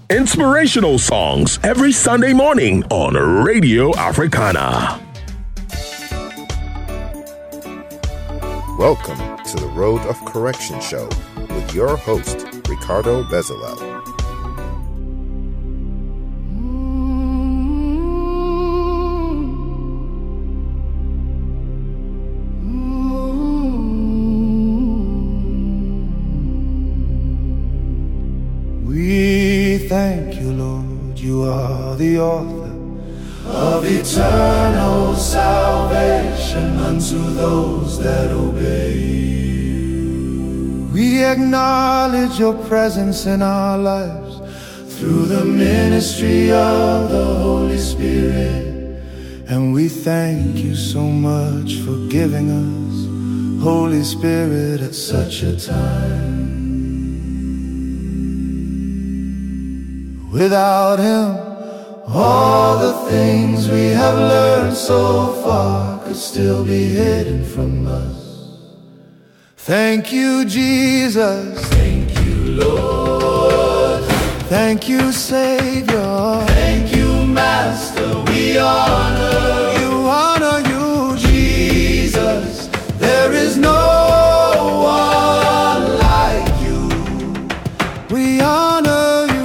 inspirational songs every Sunday morning on Radio Africana. Welcome to the Road of Correction show with your host, Ricardo Bezalel. We thank you, Lord, you are the author of eternal salvation unto those that obey you. We acknowledge your presence in our lives through the ministry of the Holy Spirit. And we thank you so much for giving us Holy Spirit at such a time. Without him, all the things we have learned so far could still be hidden from us. Thank you, Jesus. Thank you, Lord. Thank you, Savior. Thank you, Master. We honor you, Jesus. There is no one like you. We honor you.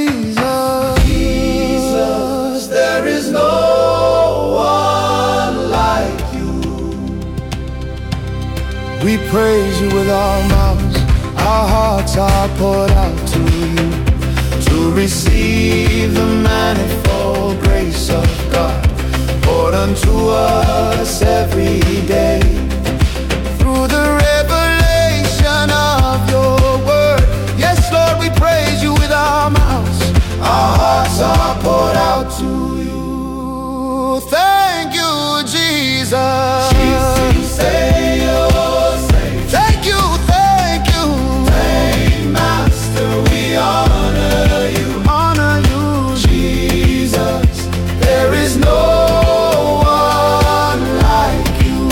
We praise you with our mouths, our hearts are poured out to you, to receive the manifold grace of God, poured unto us every day, through the revelation of your word. Yes, Lord, we praise you with our mouths, our hearts are poured out to you. Thank you, Jesus. Honor you, Jesus. There is no one like you.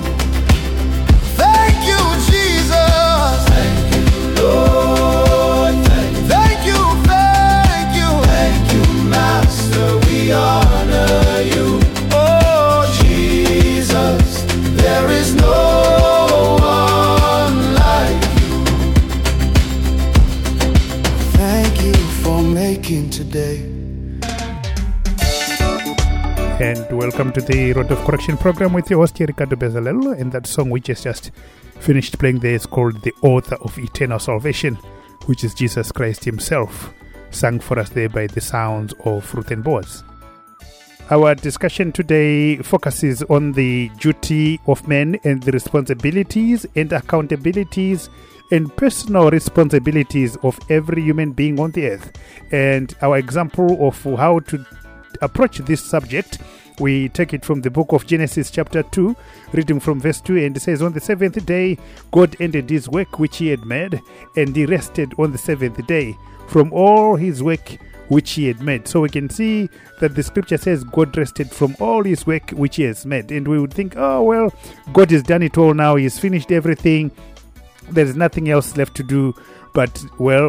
Thank you, Jesus. Thank you, Lord. Thank you. Thank you, Master. We honor you. Oh, Jesus. There is no one like you. Thank you for making today. And welcome to the Road of Correction program with your host, Ricardo Bezalel. And that song we just finished playing there is called The Author of Eternal Salvation, which is Jesus Christ himself, sung for us there by the sounds of Ruth and Boaz. Our discussion today focuses on the duty of men and the responsibilities and accountabilities and personal responsibilities of every human being on the earth. And our example of how to approach this subject, we take it from the book of Genesis chapter 2, reading from verse 2, and it says, on the seventh day, God ended his work which he had made, and he rested on the seventh day from all his work which he had made. So we can see that the scripture says God rested from all his work which he has made. And we would think, oh, well, God has done it all now. He's finished everything. There's nothing else left to do. But, well,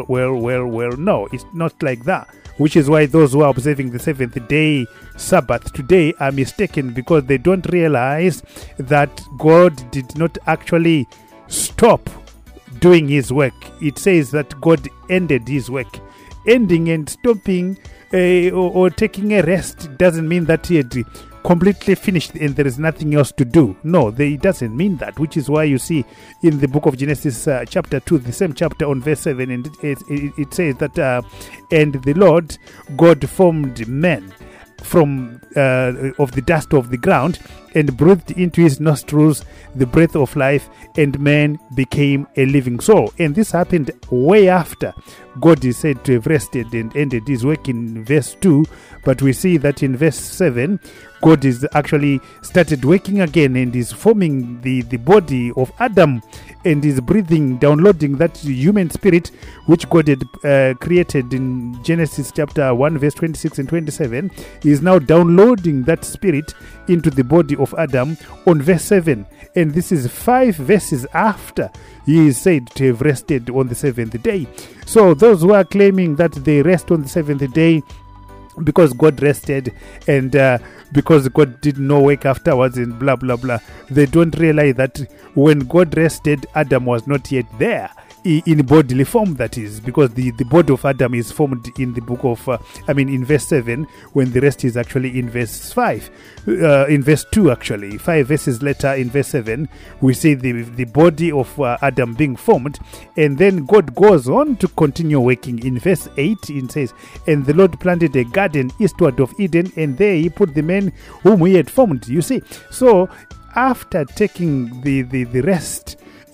no, it's not like that. Which is why those who are observing the seventh day Sabbath today are mistaken, because they don't realize that God did not actually stop doing his work. It says that God ended his work. Ending and stopping or taking a rest doesn't mean that he had completely finished and there is nothing else to do. No, it doesn't mean that, which is why you see in the book of Genesis chapter 2, the same chapter on verse 7, and it says that, and the Lord God formed man from of the dust of the ground and breathed into his nostrils the breath of life, and man became a living soul. And this happened way after God is said to have rested and ended his work in verse 2. But we see that in verse 7, God is actually started working again and is forming the body of Adam and is breathing, downloading that human spirit which God had created in Genesis chapter 1 verse 26 and 27. He is now downloading that spirit into the body of of Adam on verse 7. And this is 5 verses after he is said to have rested on the 7th day. So those who are claiming that they rest on the 7th day because God rested and because God did no work afterwards and blah blah blah, they don't realize that when God rested, Adam was not yet there in bodily form, that is, because the body of Adam is formed in the book of in verse 7, when the rest is actually in verse 5, in verse 2 actually. 5 verses later in verse 7 we see the body of Adam being formed, and then God goes on to continue working. In verse 8 it says, and the Lord planted a garden eastward of Eden, and there he put the man whom he had formed. You see, so after taking the rest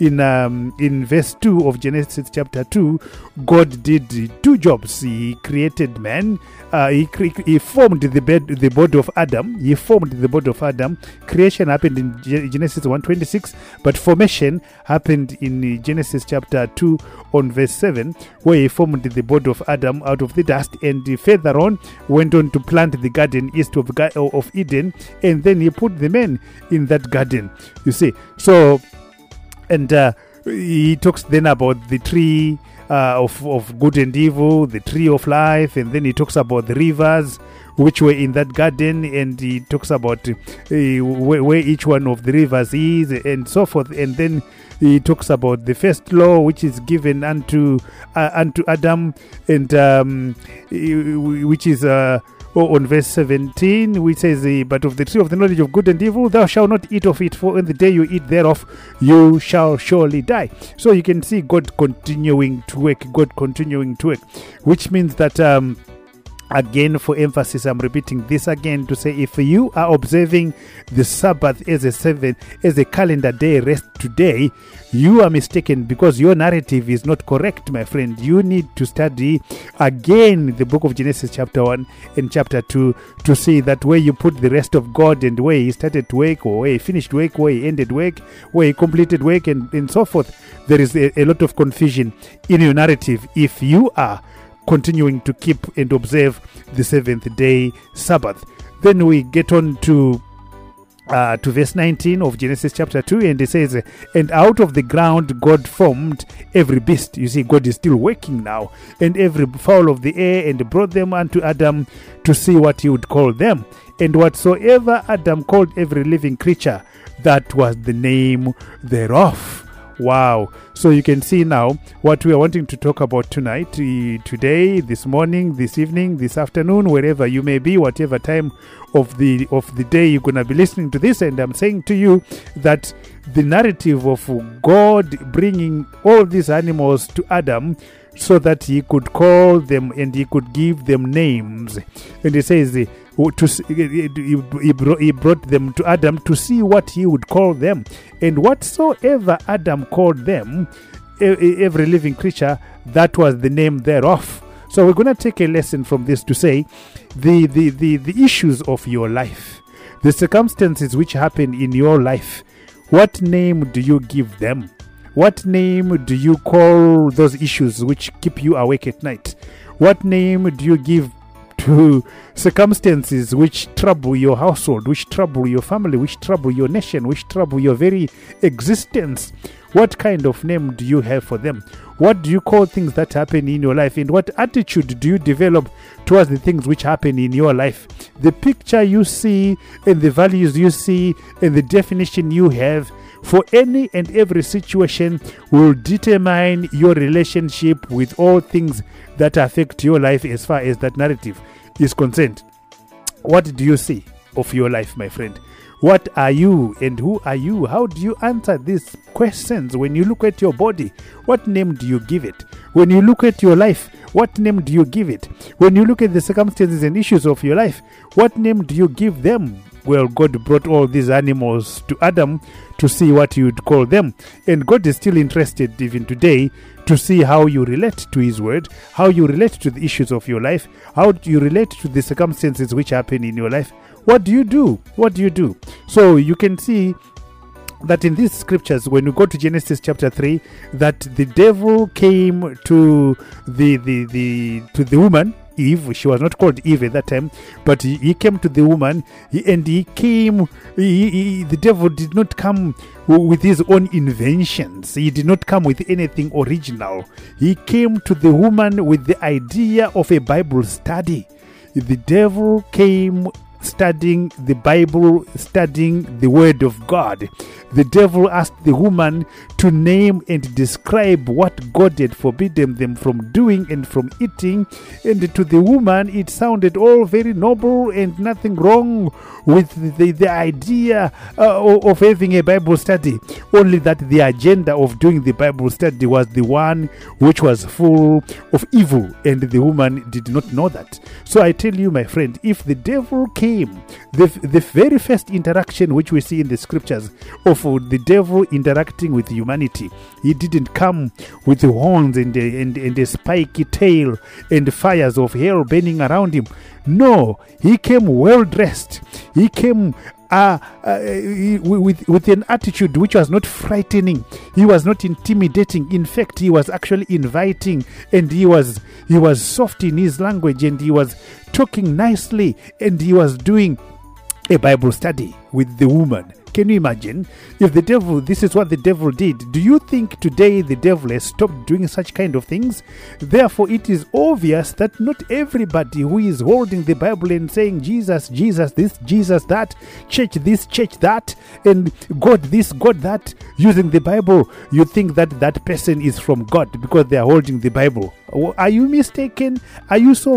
in verse 2 of Genesis chapter 2, God did 2 jobs. He created man. He formed the body of Adam. He formed the body of Adam. Creation happened in Genesis 1:26, but formation happened in Genesis chapter 2 on verse 7, where he formed the body of Adam out of the dust, and further on went on to plant the garden east of Eden, and then he put the man in that garden. You see, so. And he talks then about the tree of good and evil, the tree of life, and then he talks about the rivers which were in that garden, and he talks about where each one of the rivers is, and so forth. And then he talks about the first law which is given unto Adam, and which is on verse 17, which says, but of the tree of the knowledge of good and evil thou shalt not eat of it, for in the day you eat thereof you shall surely die. So you can see God continuing to work, which means that again, for emphasis, I'm repeating this again to say, if you are observing the Sabbath as a calendar day rest today, you are mistaken, because your narrative is not correct, my friend. You need to study again the book of Genesis chapter 1 and chapter 2 to see that where you put the rest of God, and where he started work, or where he finished work, where he ended work, where he completed work, and so forth. There is a lot of confusion in your narrative if you are continuing to keep and observe the 7th day Sabbath. Then we get on to verse 19 of Genesis chapter 2, and it says, and out of the ground God formed every beast. You see, God is still working now, and every fowl of the air, and brought them unto Adam to see what he would call them. And whatsoever Adam called every living creature, that was the name thereof. Wow. So you can see now what we are wanting to talk about tonight, today, this morning, this evening, this afternoon, wherever you may be, whatever time of the day you're going to be listening to this. And I'm saying to you that the narrative of God bringing all these animals to Adam so that he could call them and he could give them names. And it says he brought them to Adam to see what he would call them. And whatsoever Adam called them, every living creature, that was the name thereof. So we're going to take a lesson from this to say the issues of your life, the circumstances which happen in your life, what name do you give them? What name do you call those issues which keep you awake at night? What name do you give to circumstances which trouble your household, which trouble your family, which trouble your nation, which trouble your very existence? What kind of name do you have for them? What do you call things that happen in your life? And what attitude do you develop towards the things which happen in your life? The picture you see and the values you see and the definition you have for any and every situation will determine your relationship with all things that affect your life as far as that narrative is concerned. What do you see of your life, my friend? What are you and who are you? How do you answer these questions? When you look at your body, what name do you give it? When you look at your life, what name do you give it? When you look at the circumstances and issues of your life, what name do you give them? Well, God brought all these animals to Adam to see what he would call them. And God is still interested even today to see how you relate to his word, how you relate to the issues of your life, how do you relate to the circumstances which happen in your life. What do you do? What do you do? So you can see that in these scriptures, when we go to Genesis chapter 3, that the devil came to the woman, Eve. She was not called Eve at that time, but he came to the woman, the devil did not come with his own inventions. He did not come with anything original. He came to the woman with the idea of a Bible study. The devil came studying the Bible, studying the Word of God. The devil asked the woman to name and describe what God had forbidden them from doing and from eating. And to the woman, it sounded all very noble and nothing wrong with the idea of having a Bible study. Only that the agenda of doing the Bible study was the one which was full of evil, and the woman did not know that. So I tell you, my friend, if the devil came, the very first interaction which we see in the scriptures of the devil interacting with humanity, he didn't come with the horns and a spiky tail and fires of hell burning around him. No, he came well dressed. He came with an attitude which was not frightening. He was not intimidating. In fact, he was actually inviting, and he was soft in his language, and he was talking nicely, and he was doing a Bible study with the woman. Can you imagine if this is what the devil did? Do you think today the devil has stopped doing such kind of things? Therefore, it is obvious that not everybody who is holding the Bible and saying Jesus, Jesus this, Jesus that, church this, church that, and God this, God that, using the Bible, you think that that person is from God because they are holding the Bible. Are you mistaken? Are you so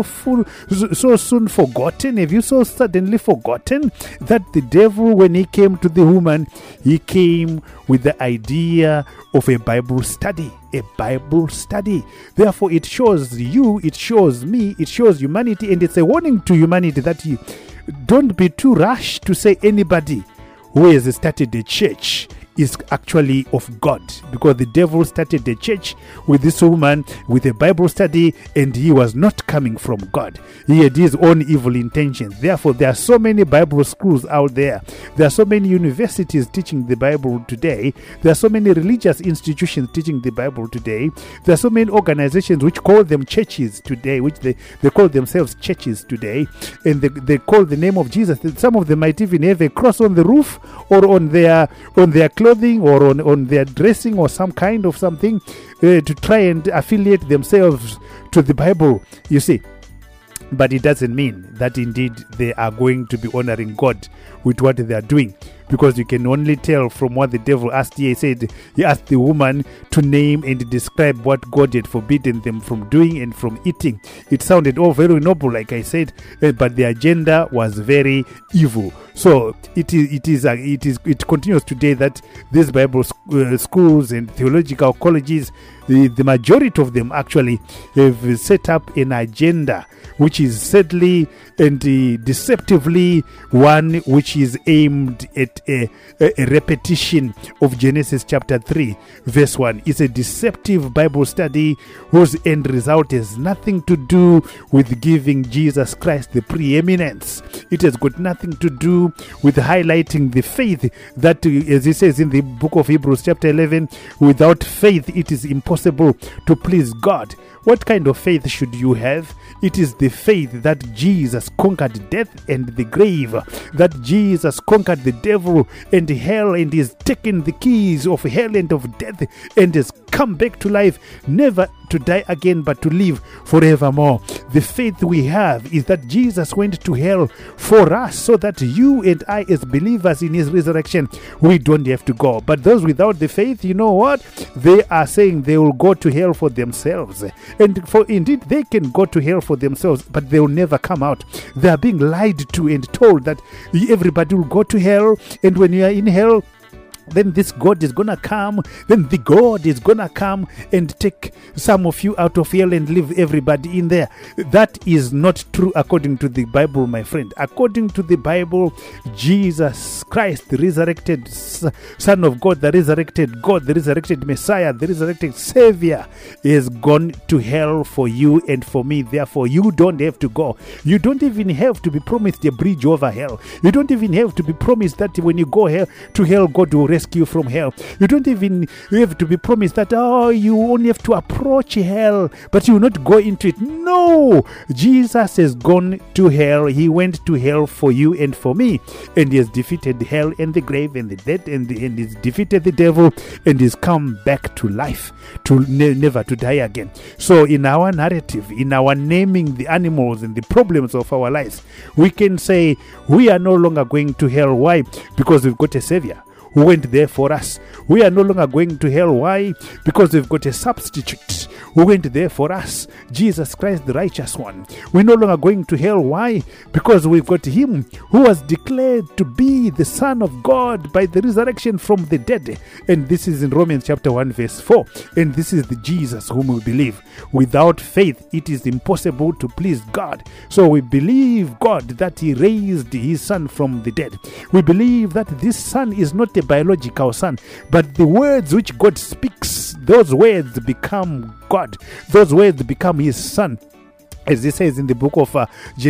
soon forgotten? Have you so suddenly forgotten that the devil, when he came to the woman, he came with the idea of a Bible study? A Bible study. Therefore, it shows you, it shows me, it shows humanity, and it's a warning to humanity that you don't be too rash to say anybody who has started a church is actually of God, because the devil started the church with this woman with a Bible study, and he was not coming from God. He had his own evil intentions. Therefore, there are so many Bible schools out there. There are so many universities teaching the Bible today. There are so many religious institutions teaching the Bible today. There are so many organizations which call them churches today, which they call themselves churches today, and they call the name of Jesus. Some of them might even have a cross on the roof or on their clothing or on their dressing or some kind of something to try and affiliate themselves to the Bible, you see. But it doesn't mean that indeed they are going to be honoring God with what they are doing, because you can only tell from what the devil asked. He asked the woman to name and describe what God had forbidden them from doing and from eating. It sounded all very noble, like I said, but the agenda was very evil. So it continues today that these Bible schools and theological colleges, the majority of them actually have set up an agenda which is sadly and deceptively one which is aimed at a repetition of Genesis chapter 3 verse 1. It's a deceptive Bible study whose end result has nothing to do with giving Jesus Christ the preeminence. It has got nothing to do with highlighting the faith that, as he says in the book of Hebrews chapter 11, without faith it is impossible to please God. What kind of faith should you have? It is the faith that Jesus conquered death and the grave, that Jesus conquered the devil and hell and has taken the keys of hell and of death and has come back to life, never to die again but to live forevermore. The faith we have is that Jesus went to hell for us so that you and I, as believers in his resurrection, we don't have to go. But those without the faith, you know what? They are saying they will go to hell for themselves. And for indeed they can go to hell for themselves, but they will never come out. They are being lied to and told that everybody will go to hell, and when you are in hell, then this God is gonna come, then the God is gonna come and take some of you out of hell and leave everybody in there. That is not true according to the Bible, my friend. According to the Bible, Jesus Christ, the resurrected Son of God, the resurrected Messiah, the resurrected Savior, is gone to hell for you and for me. Therefore, you don't have to go. You don't even have to be promised a bridge over hell. You don't even have to be promised that when you go to hell, God will rescue from hell. You don't even have to be promised that, you only have to approach hell, but you will not go into it. No! Jesus has gone to hell. He went to hell for you and for me. And he has defeated hell and the grave and the dead, and he's defeated the devil, and he's come back to life, to never to die again. So in our narrative, in our naming the animals and the problems of our lives, we can say we are no longer going to hell. Why? Because we've got a Savior who went there for us. We are no longer going to hell. Why? Because we've got a substitute who went there for us, Jesus Christ, the righteous one. We're no longer going to hell. Why? Because we've got him who was declared to be the Son of God by the resurrection from the dead. And this is in Romans chapter 1 verse 4. And this is the Jesus whom we believe. Without faith, it is impossible to please God. So we believe God that he raised his Son from the dead. We believe that this Son is not a biological son, but the words which God speaks, those words become God. Those words become his Son. As he says in the book of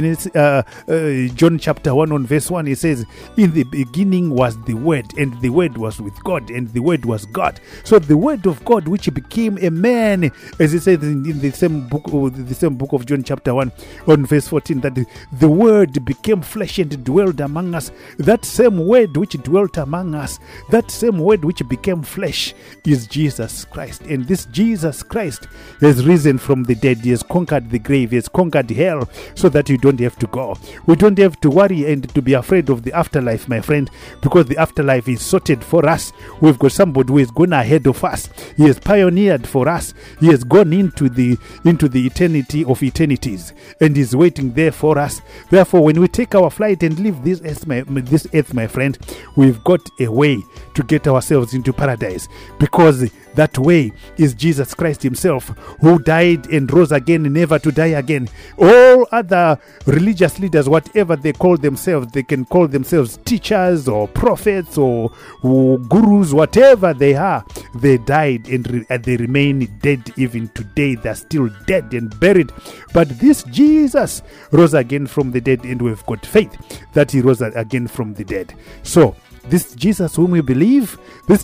John chapter 1 on verse 1, he says, in the beginning was the Word, and the Word was with God, and the Word was God. So the Word of God, which became a man, as he says in the same book of John chapter 1 on verse 14, that the Word became flesh and dwelled among us. That same Word which dwelt among us, that same Word which became flesh, is Jesus Christ. And this Jesus Christ has risen from the dead. He has conquered the grave. He has conquered hell, so that you don't have to go. We don't have to worry and to be afraid of the afterlife, my friend, because the afterlife is sorted for us. We've got somebody who is gone ahead of us. He has pioneered for us. He has gone into the eternity of eternities, and is waiting there for us. Therefore, when we take our flight and leave this earth, my friend, we've got a way to get ourselves into paradise, because that way is Jesus Christ himself, who died and rose again, never to die again. All other religious leaders, whatever they call themselves, they can call themselves teachers or prophets or gurus, whatever they are. They died and they remain dead even today. They're still dead and buried. But this Jesus rose again from the dead, and we've got faith that he rose again from the dead. So this Jesus whom we believe, is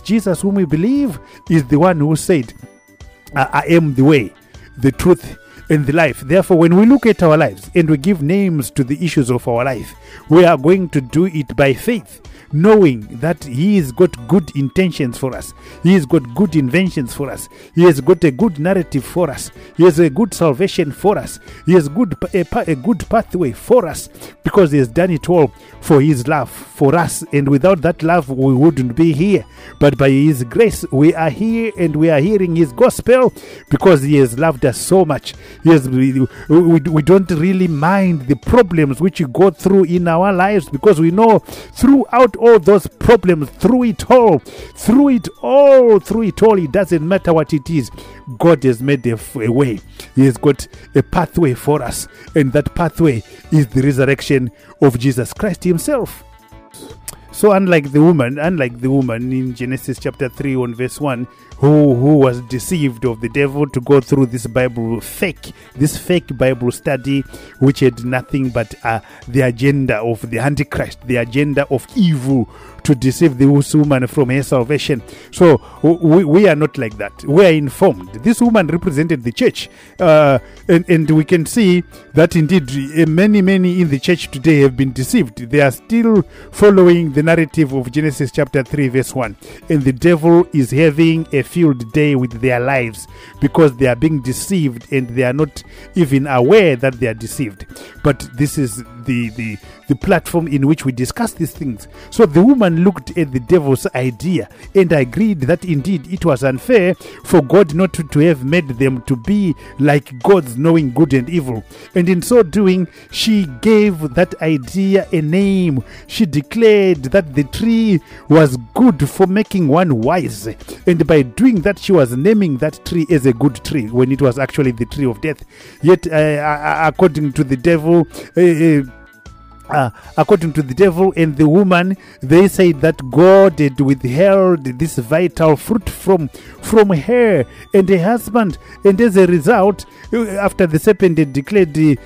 the one who said, I am the way, the truth, and the life. Therefore, when we look at our lives and we give names to the issues of our life, we are going to do it by faith, knowing that he has got good intentions for us. He has got good inventions for us. He has got a good narrative for us. He has a good salvation for us. He has a good pathway for us, because he has done it all for his love for us. And without that love, we wouldn't be here. But by his grace, we are here, and we are hearing his gospel, because he has loved us so much. We don't really mind the problems which we go through in our lives, because we know throughout all those problems, through it all, it doesn't matter what it is, God has made a way. He has got a pathway for us, and that pathway is the resurrection of Jesus Christ himself. So unlike the woman in Genesis chapter 3 on verse 1, who was deceived of the devil to go through this fake Bible study, which had nothing but the agenda of the Antichrist, the agenda of evil, to deceive the woman from her salvation. So we are not like that. We are informed. This woman represented the church, and we can see that indeed many in the church today have been deceived. They are still following the narrative of Genesis chapter 3 verse 1, and the devil is having a field day with their lives, because they are being deceived and they are not even aware that they are deceived. But this is the platform in which we discuss these things. So the woman looked at the devil's idea and agreed that indeed it was unfair for God not to have made them to be like gods, knowing good and evil. And in so doing, she gave that idea a name. She declared that the tree was good for making one wise, and by doing that, she was naming that tree as a good tree, when it was actually the tree of death. Yet according to the devil, according to the devil and the woman, they said that God had withheld this vital fruit from her and her husband, and as a result, after the serpent had declared in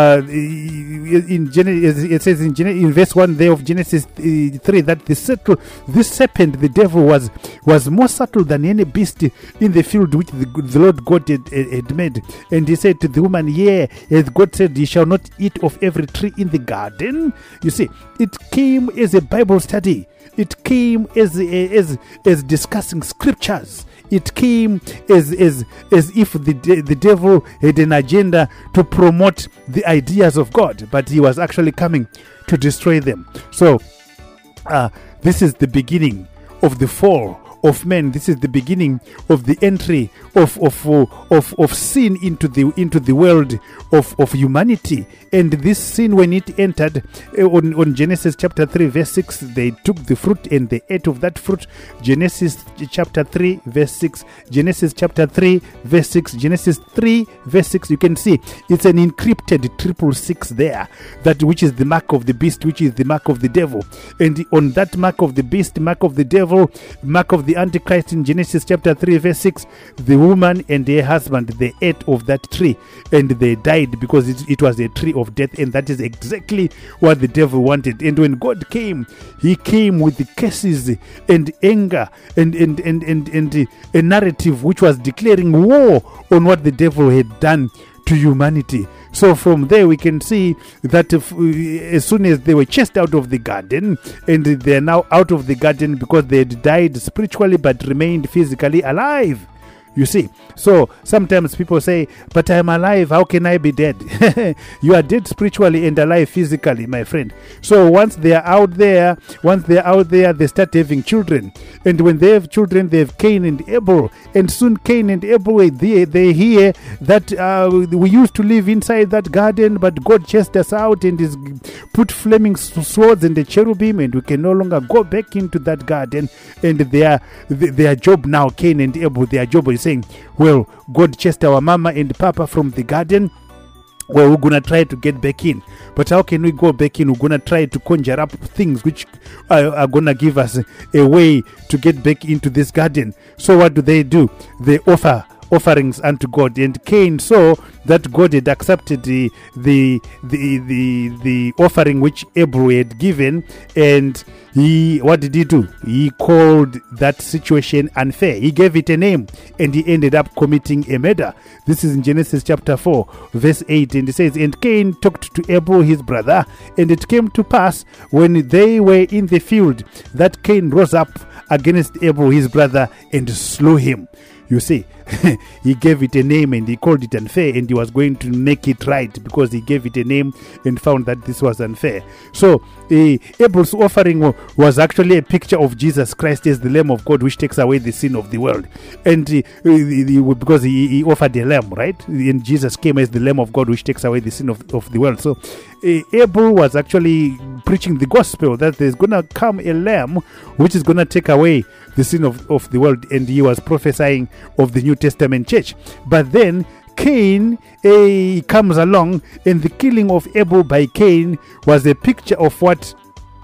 Genesis, it says in verse 1 there of Genesis 3 that this serpent, the devil, was more subtle than any beast in the field which the Lord God had made. And he said to the woman, as God said, ye shall not eat of every tree in the garden. You see, it came as a Bible study. It came as discussing scriptures. It came as if the devil had an agenda to promote the ideas of God, but he was actually coming to destroy them. So this is the beginning of the fall of men. This is the beginning of the entry of sin into the world of humanity. And this sin, when it entered on Genesis chapter 3 verse 6, they took the fruit and they ate of that fruit. Genesis chapter 3 verse 6, Genesis chapter 3 verse 6, Genesis 3 verse 6. You can see it's an encrypted 666 there, that which is the mark of the beast, which is the mark of the devil. And on that mark of the beast, mark of the devil, mark of the Antichrist, in Genesis chapter 3 verse 6, the woman and her husband, they ate of that tree and they died because it was a tree of death. And that is exactly what the devil wanted. And when God came, he came with the curses and anger and a narrative which was declaring war on what the devil had done to humanity. So from there we can see that as soon as they were chased out of the garden, and they are now out of the garden because they had died spiritually but remained physically alive. You see, so sometimes people say, but I'm alive, how can I be dead? You are dead spiritually and alive physically, my friend. So once they are out there, they start having children. And when they have children, they have Cain and Abel. And soon Cain and Abel, they hear that we used to live inside that garden, but God chased us out and is put flaming swords and the cherubim, and we can no longer go back into that garden. And their job now, Cain and Abel, their job is saying, well, God chased our mama and papa from the garden. Well, we're going to try to get back in. But how can we go back in? We're going to try to conjure up things which are going to give us a way to get back into this garden. So what do? They offer offerings unto God. And Cain saw that God had accepted the offering which Abel had given, and what did he do? He called that situation unfair. He gave it a name, and he ended up committing a murder. This is in Genesis chapter 4 verse 8, and it says, and Cain talked to Abel his brother, and it came to pass when they were in the field that Cain rose up against Abel his brother and slew him. You see, he gave it a name and he called it unfair, and he was going to make it right because he gave it a name and found that this was unfair. So Abel's offering was actually a picture of Jesus Christ as the Lamb of God which takes away the sin of the world. And because he offered a lamb, right? And Jesus came as the Lamb of God which takes away the sin of the world. So Abel was actually preaching the gospel that there's going to come a lamb which is going to take away the sin of the world, and he was prophesying of the New Testament church. But then Cain comes along, and the killing of Abel by Cain was a picture of what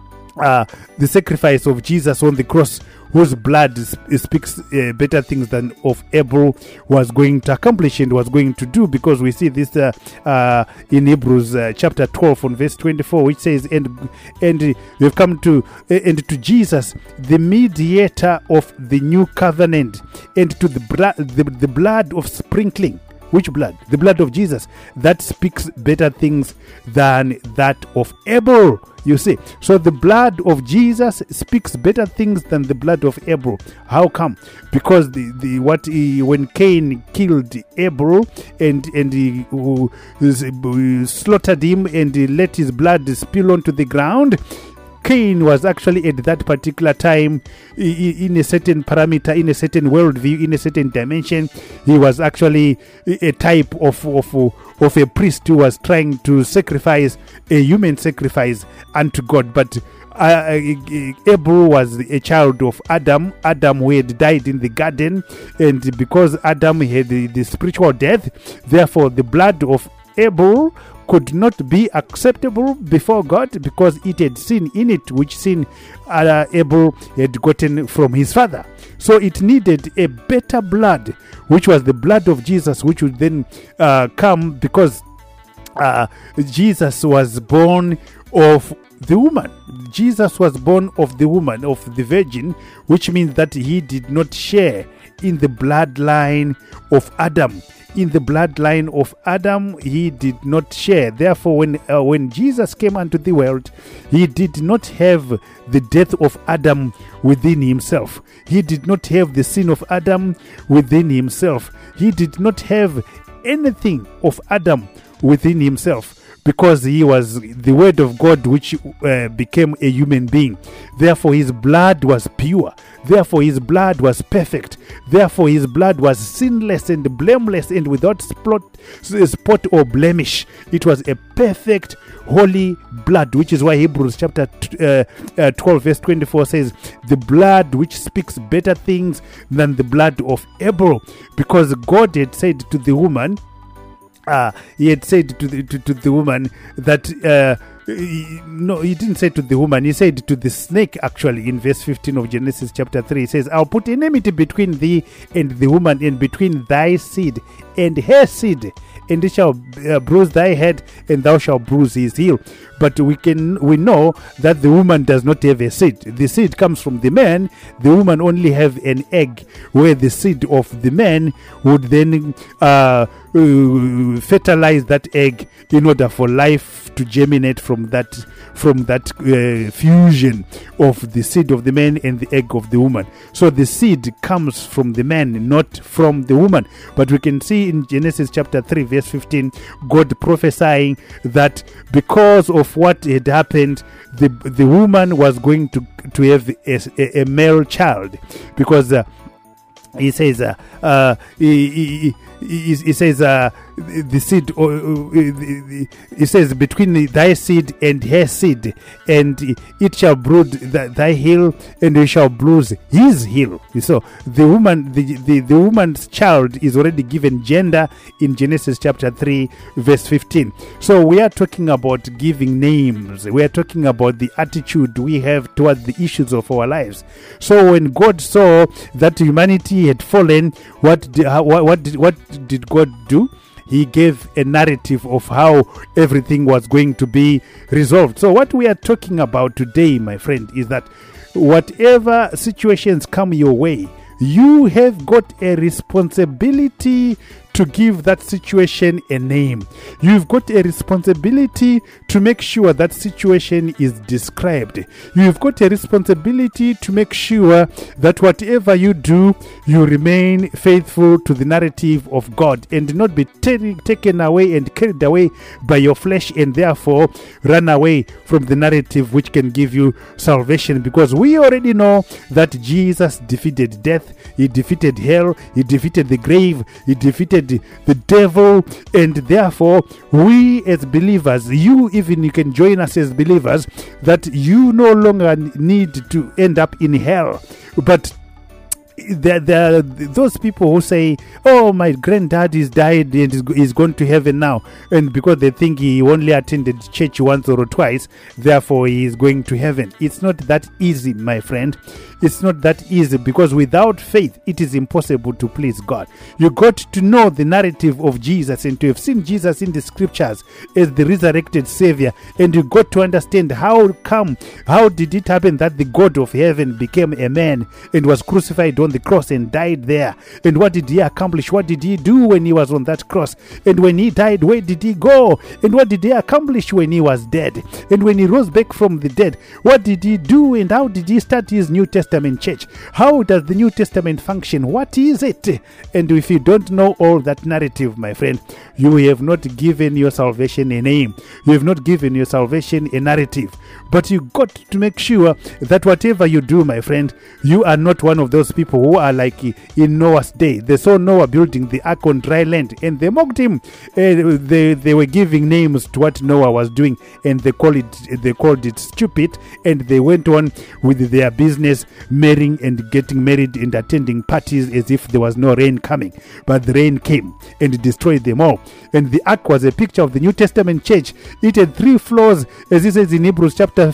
the sacrifice of Jesus on the cross, whose blood speaks better things than of Abel, was going to accomplish and was going to do, because we see this in Hebrews chapter 12 on verse 24, which says, and we've come to Jesus, the mediator of the new covenant, and to the blood of sprinkling. Which blood? The blood of Jesus, that speaks better things than that of Abel. You see, so the blood of Jesus speaks better things than the blood of Abel. How come? Because when Cain killed Abel and he slaughtered him and he let his blood spill onto the ground, Cain was actually at that particular time in a certain parameter, in a certain worldview, in a certain dimension. He was actually a type of a priest who was trying to sacrifice a human sacrifice unto God. But Abel was a child of Adam who had died in the garden, and because Adam had the spiritual death, therefore the blood of Abel could not be acceptable before God because it had sin in it, which sin Abel had gotten from his father. So it needed a better blood, which was the blood of Jesus, which would then come because Jesus was born of the woman. Jesus was born of the woman, of the virgin, which means that he did not share in the bloodline of Adam. In the bloodline of Adam, he did not share. Therefore, when Jesus came unto the world, he did not have the death of Adam within himself. He did not have the sin of Adam within himself. He did not have anything of Adam within himself, because he was the Word of God which became a human being. Therefore his blood was pure. Therefore his blood was perfect. Therefore his blood was sinless and blameless and without spot or blemish. It was a perfect holy blood, which is why Hebrews chapter 12 verse 24 says, the blood which speaks better things than the blood of Abel, because God had said to the woman, he had said to the woman that no, he didn't say to the woman, he said to the snake. Actually, in verse 15 of Genesis chapter 3, he says, I'll put enmity between thee and the woman, and between thy seed and her seed, and it shall bruise thy head, and thou shalt bruise his heel. But we know that the woman does not have a seed. The seed comes from the man. The woman only have an egg, where the seed of the man would then fertilize that egg in order for life to germinate from that fusion of the seed of the man and the egg of the woman. So the seed comes from the man, not from the woman. But we can see in Genesis chapter 3 verse 15, God prophesying that because of what had happened, the woman was going to have a male child, because he says he says the seed, he says between thy seed and her seed, and it shall bruise thy heel, and it shall bruise his heel. So the woman's child is already given gender in Genesis chapter 3 verse 15. So we are talking about giving names. We are talking about the attitude we have towards the issues of our lives. So when God saw that humanity had fallen, what did God do? He gave a narrative of how everything was going to be resolved. So what we are talking about today, my friend, is that whatever situations come your way, you have got a responsibility to give that situation a name. You've got a responsibility to make sure that situation is described. You've got a responsibility to make sure that whatever you do, you remain faithful to the narrative of God and not be taken away and carried away by your flesh, and therefore run away from the narrative which can give you salvation. Because we already know that Jesus defeated death, he defeated hell, he defeated the grave, he defeated the devil, and therefore we as believers, you can join us as believers, that you no longer need to end up in hell. But there are those people who say, oh, my granddad is died and is gone to heaven now, and because they think he only attended church once or twice, therefore he is going to heaven. It's not that easy, my friend. It's not that easy, because without faith it is impossible to please God. You got to know the narrative of Jesus and to have seen Jesus in the scriptures as the resurrected Savior, and you got to understand how did it happen that the God of heaven became a man and was crucified on the cross and died there, and what did he accomplish? What did he do when he was on that cross? And when he died, where did he go? And what did he accomplish when he was dead? And when he rose back from the dead, what did he do, and how did he start his New Testament church? How does the New Testament function? What is it? And if you don't know all that narrative, my friend, you have not given your salvation a name. You have not given your salvation a narrative. But you got to make sure that whatever you do, my friend, you are not one of those people people who are like in Noah's day. They saw Noah building the ark on dry land, and they mocked him. They were giving names to what Noah was doing, and they called it stupid. And they went on with their business, marrying and getting married and attending parties as if there was no rain coming. But the rain came and destroyed them all. And the ark was a picture of the New Testament church. It had 3 floors, as it says in Hebrews chapter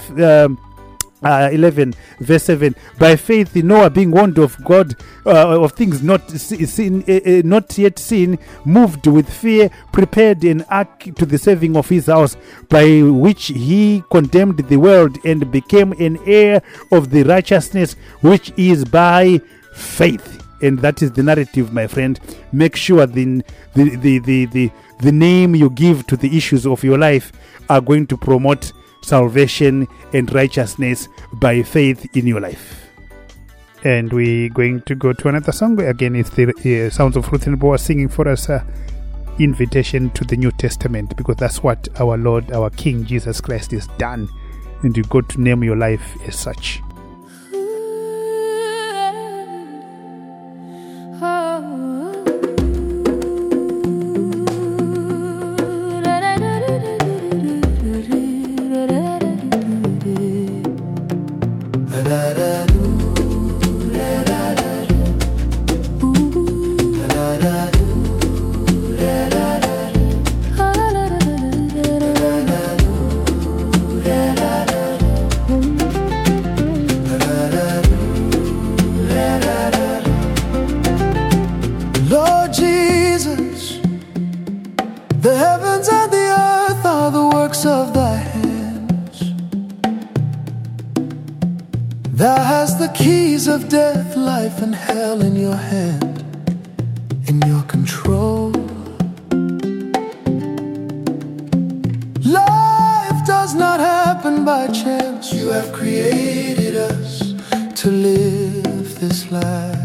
11 verse 7. By faith Noah, being warned of God of things not yet seen, moved with fear, prepared an ark to the saving of his house, by which he condemned the world and became an heir of the righteousness which is by faith. And that is the narrative, my friend. Make sure the name you give to the issues of your life are going to promote salvation and righteousness by faith in your life. And we're going to go to another song. Again, it's the Sounds of Ruth and Boaz singing for us invitation to the New Testament, because that's what our Lord, our King Jesus Christ has done, and you got to name your life as such. Of death, life, and hell in your hand, in your control. Life does not happen by chance. You have created us to live this life.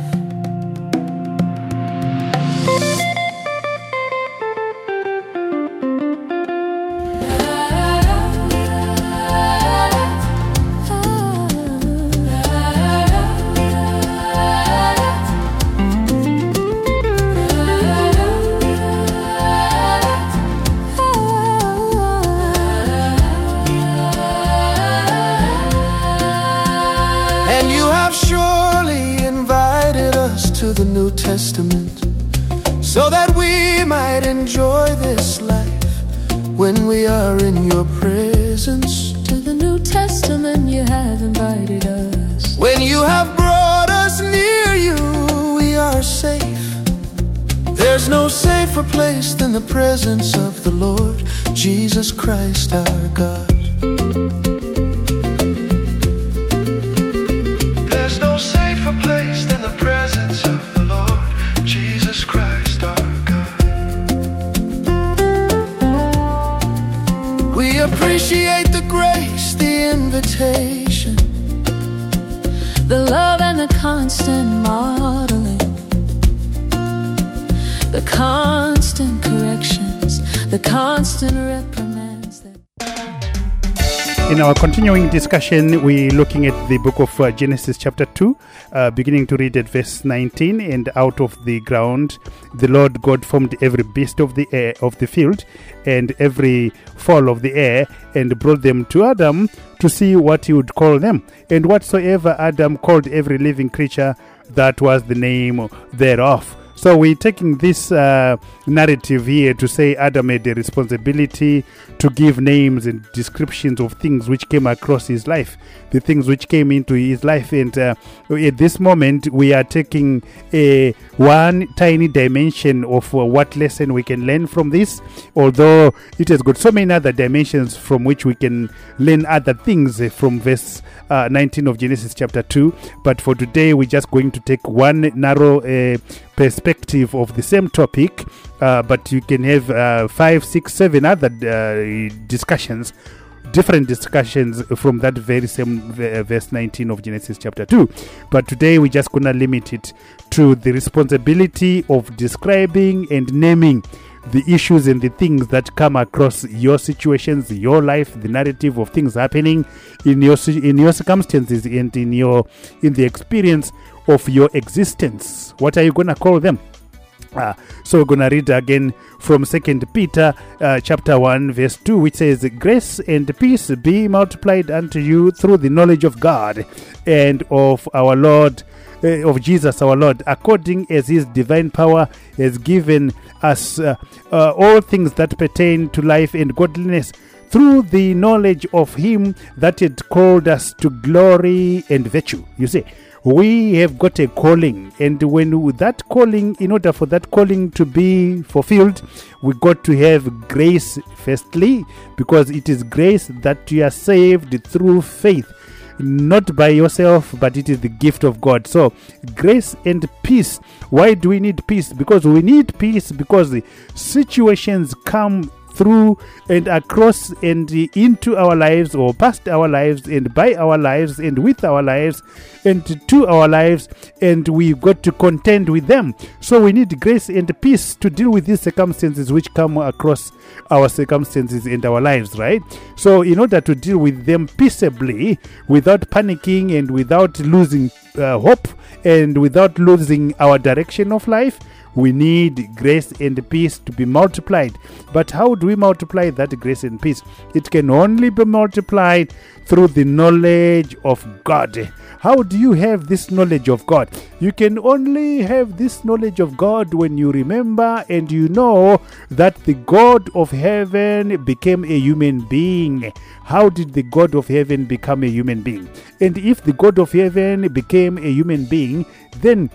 The New Testament, so that we might enjoy this life when we are in your presence. To the New Testament you have invited us. When you have brought us near you, we are safe. There's no safer place than the presence of the Lord Jesus Christ our God. There's no safer place than the presence of the Lord Jesus Christ our God. We appreciate the grace, the invitation, the love and the constant modeling, the constant corrections, the constant reprimands. In our continuing discussion, we're looking at the book of Genesis chapter 2, beginning to read at verse 19. And out of the ground the Lord God formed every beast of the air, of the field, and every fowl of the air, and brought them to Adam to see what he would call them. And whatsoever Adam called every living creature, that was the name thereof. So we're taking this narrative here to say Adam had a responsibility to give names and descriptions of things which came across his life, the things which came into his life. And at this moment, we are taking one tiny dimension of what lesson we can learn from this, although it has got so many other dimensions from which we can learn other things from verse 19 of Genesis chapter 2. But for today, we're just going to take one narrow perspective of the same topic, but you can have 5, 6, 7 other discussions, different discussions from that very same verse 19 of Genesis chapter 2. But today we're just going to limit it to the responsibility of describing and naming the issues and the things that come across your situations, your life, the narrative of things happening in your circumstances, and in the experience of your existence. What are you going to call them? So we're going to read again from 2 Peter chapter 1 verse 2, which says, grace and peace be multiplied unto you through the knowledge of God and of our Lord, of Jesus our Lord, according as his divine power has given us all things that pertain to life and godliness, through the knowledge of him that had called us to glory and virtue. You see, we have got a calling, and when that calling, in order for that calling to be fulfilled, we got to have grace firstly, because it is grace that you are saved through faith, not by yourself, but it is the gift of God. So grace and peace. Why do we need peace? Because we need peace because the situations come through and across and into our lives, or past our lives, and by our lives, and with our lives, and to our lives, and we've got to contend with them. So we need grace and peace to deal with these circumstances which come across our circumstances and our lives, right? So in order to deal with them peaceably, without panicking and without losing hope and without losing our direction of life, we need grace and peace to be multiplied. But how do we multiply that grace and peace? It can only be multiplied through the knowledge of God. How do you have this knowledge of God? You can only have this knowledge of God when you remember and you know that the God of heaven became a human being. How did the God of heaven become a human being? And if the God of heaven became a human being, then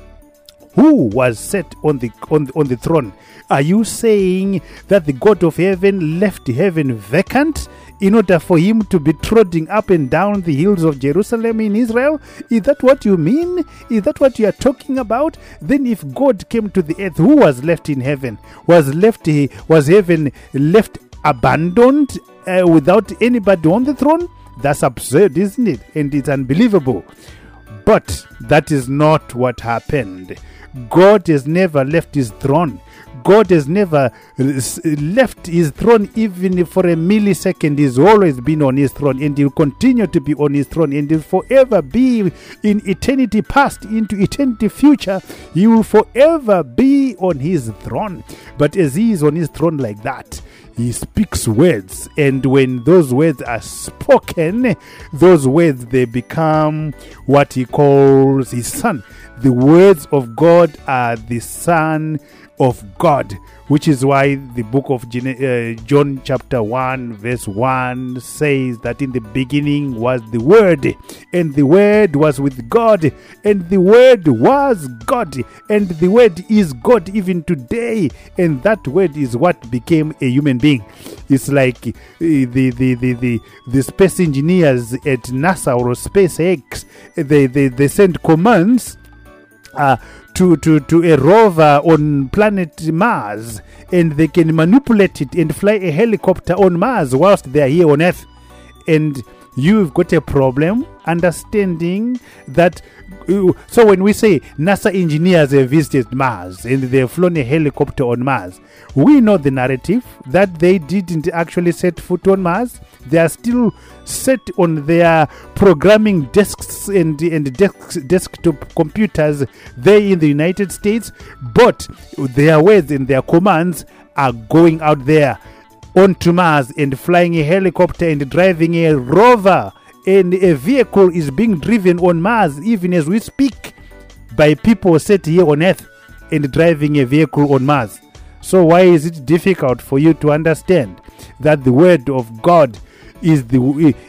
who was set on the throne? Are you saying that the God of heaven left heaven vacant in order for him to be trotting up and down the hills of Jerusalem in Israel? Is that what you mean? Is that what you are talking about? Then if God came to the earth, who was left in heaven? Was heaven left abandoned without anybody on the throne? That's absurd, isn't it? And it's unbelievable. But that is not what happened. God has never left his throne. God has never left his throne even for a millisecond. He's always been on his throne, and he'll continue to be on his throne, and he'll forever be in eternity past into eternity future. He will forever be on his throne. But as he is on his throne like that, he speaks words, and when those words are spoken, those words, they become what he calls his son. The words of God are the Son of God, which is why the book of John chapter 1 verse 1 says that in the beginning was the Word, and the Word was with God, and the Word was God, and the Word is God even today, and that Word is what became a human being. It's like the space engineers at NASA or SpaceX, they send commands to a rover on planet Mars, and they can manipulate it and fly a helicopter on Mars whilst they are here on Earth. And you've got a problem understanding that. So when we say NASA engineers have visited Mars and they've flown a helicopter on Mars, we know the narrative that they didn't actually set foot on Mars. They are still set on their programming desks and desktop computers there in the United States, but their words and their commands are going out there onto Mars and flying a helicopter and driving a rover. And a vehicle is being driven on Mars even as we speak by people set here on Earth and driving a vehicle on Mars. So why is it difficult for you to understand that the Word of God is the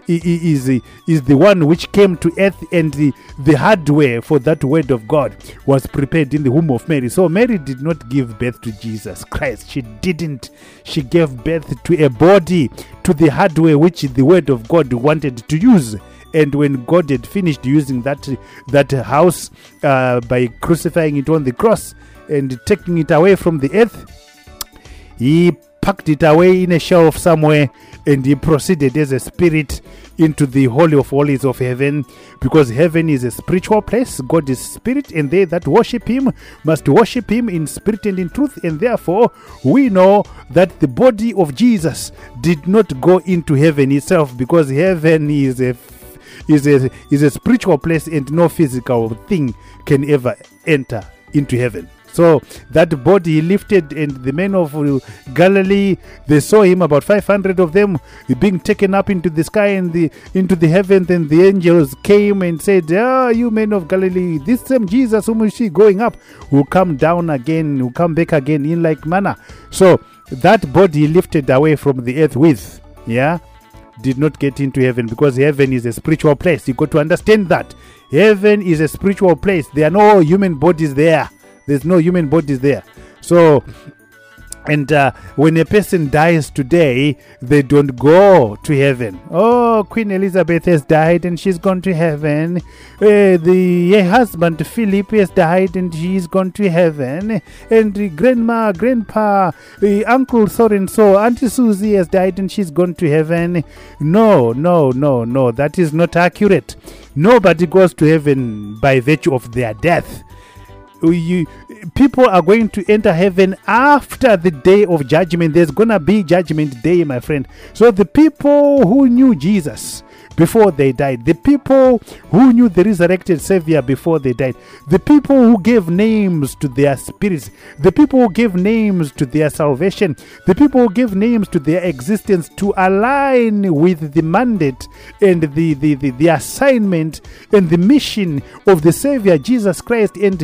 one which came to earth, and the hardware for that Word of God was prepared in the womb of Mary? So Mary did not give birth to Jesus Christ. She didn't. She gave birth to a body, to the hardware which the Word of God wanted to use. And when God had finished using that house by crucifying it on the cross and taking it away from the earth, he packed it away in a shelf somewhere, and he proceeded as a spirit into the Holy of Holies of heaven, because heaven is a spiritual place. God is spirit, and they that worship him must worship him in spirit and in truth. And therefore we know that the body of Jesus did not go into heaven itself, because heaven is is a spiritual place, and no physical thing can ever enter into heaven. So that body he lifted, and the men of Galilee, they saw him, about 500 of them, being taken up into the sky and into the heavens. And the angels came and said, you men of Galilee, this same Jesus whom you see going up will come down again, will come back again in like manner. So that body he lifted away from the earth with, did not get into heaven, because heaven is a spiritual place. You got to understand that. Heaven is a spiritual place. There are no human bodies there. There's no human bodies there. So, and when a person dies today, they don't go to heaven. Oh, Queen Elizabeth has died and she's gone to heaven. Her husband Philip has died and he's gone to heaven. And grandma, grandpa, uncle so-and-so, Auntie Susie has died and she's gone to heaven. No. That is not accurate. Nobody goes to heaven by virtue of their death. People are going to enter heaven after the day of judgment. There's gonna be judgment day, my friend. So the people who knew Jesus before they died, the people who knew the resurrected Savior before they died, the people who gave names to their spirits, the people who gave names to their salvation, the people who gave names to their existence to align with the mandate and the assignment and the mission of the Savior Jesus Christ, and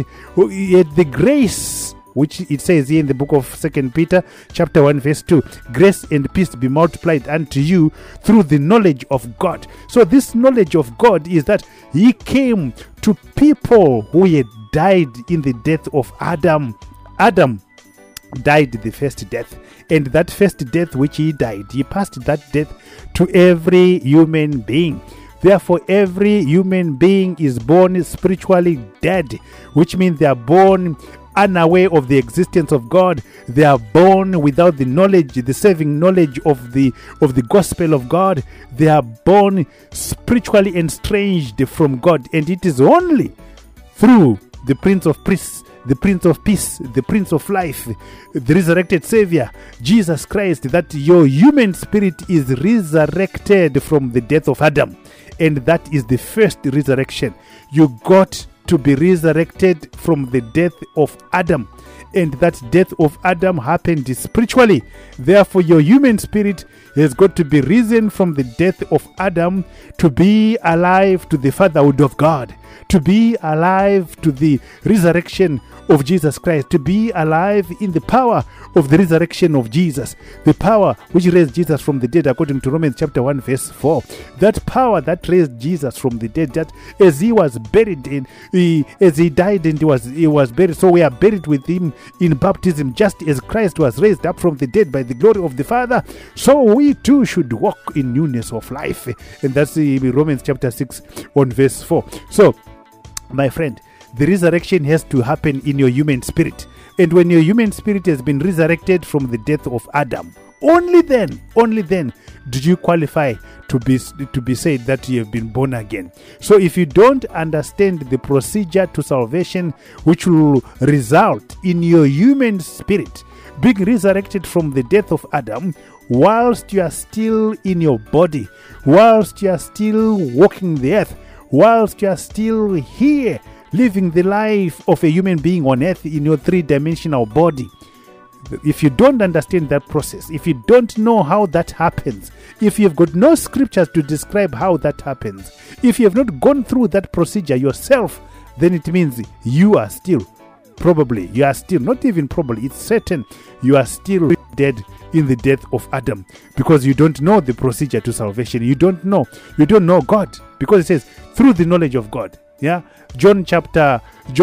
the grace which it says here in the book of 2 Peter chapter 1 verse 2, grace and peace be multiplied unto you through the knowledge of God. So this knowledge of God is that he came to people who had died in the death of Adam. Adam died the first death, and that first death which he died, he passed that death to every human being. Therefore, every human being is born spiritually dead, which means they are born unaware of the existence of God. They are born without the knowledge, the saving knowledge of the gospel of God. They are born spiritually estranged from God, and it is only through the Prince of Peace, the Prince of Peace, the Prince of Life, the resurrected Savior, Jesus Christ, that your human spirit is resurrected from the death of Adam. And that is the first resurrection. You got to be resurrected from the death of Adam, and that death of Adam happened spiritually. Therefore, your human spirit has got to be risen from the death of Adam to be alive to the fatherhood of God, to be alive to the resurrection of Jesus Christ, to be alive in the power of the resurrection of Jesus, the power which raised Jesus from the dead, according to Romans chapter 1 verse 4. That power that raised Jesus from the dead, that as he was buried as he died and he was buried, so we are buried with him in baptism, just as Christ was raised up from the dead by the glory of the Father, so we too should walk in newness of life. And that's Romans chapter 6 on verse 4. So, my friend, the resurrection has to happen in your human spirit. And when your human spirit has been resurrected from the death of Adam, only then do you qualify to be said that you have been born again. So if you don't understand the procedure to salvation, which will result in your human spirit being resurrected from the death of Adam, whilst you are still in your body, whilst you are still walking the earth, whilst you are still here, living the life of a human being on earth in your three-dimensional body. If you don't understand that process, if you don't know how that happens, if you've got no scriptures to describe how that happens, if you have not gone through that procedure yourself, then it means you are still, not even probably, it's certain, you are still dead in the death of Adam, because you don't know the procedure to salvation. You don't know God, because it says through the knowledge of God. Yeah, John chapter